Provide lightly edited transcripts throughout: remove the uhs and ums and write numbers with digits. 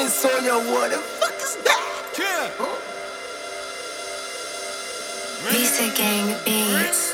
diamonds on your what the fuck is that? Visa Gang Beats.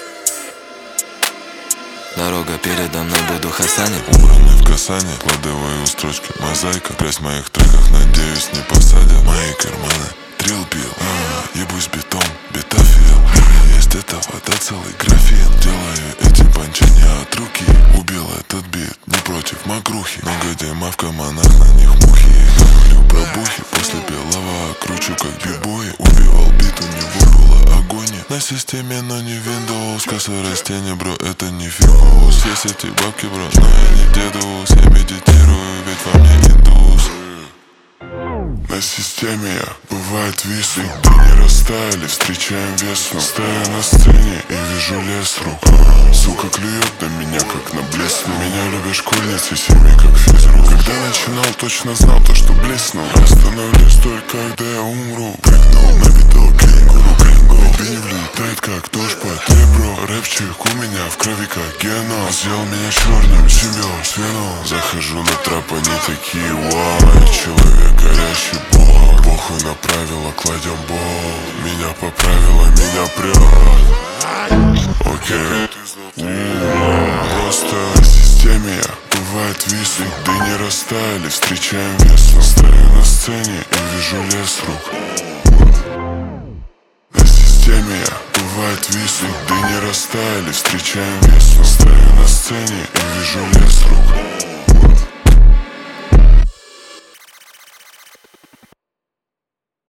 Дорога передо мной, буду хасанить. Убранный в касание, кладовые строчки, мозаика. Грязь в моих треках, надеюсь, не посадят. Мои карманы, трил бил, ебусь бетон, бетафил. У меня есть эта вода, целый графин. Делаю эти панчи не от руки. Убил этот бит, не против мокрухи. Много дерьма в карманах, на них мухи. Говорю про бухи, после белого кручу как бибои. Убивал бит, у него было агония. На системе, но не Windows. Косо растение, бро, это не фикус. Есть эти бабки, бро, но я не дедус. Я медитирую, ведь во мне индус. На системе я, бывает висну. Ты не растаяли, встречаем весну. Стою на сцене и вижу лес рук. Сука клюет на меня, как на блесну. Меня любят школьницы, семьи как физрук. Когда начинал, точно знал то, что блеснул. Остановлюсь только, когда я умру. Прыгнул на биток, кенгуру, гринго. Бини влетает, как дождь по бро. Рэпчик у меня в крови, как геном. Сделал меня черным, симбиоз, веном. Захожу на троп, они такие, вау. Я человек, горящий бог. Похуй на правила, кладем бол. Меня поправила, меня прет. Окей. Просто на системе я, бывает висну. Да не растаяли, встречаем весну. Стою на сцене и вижу лес рук. На системе я, бывает висну. Да не растаяли, встречаем весну. Стою на сцене и вижу лес рук.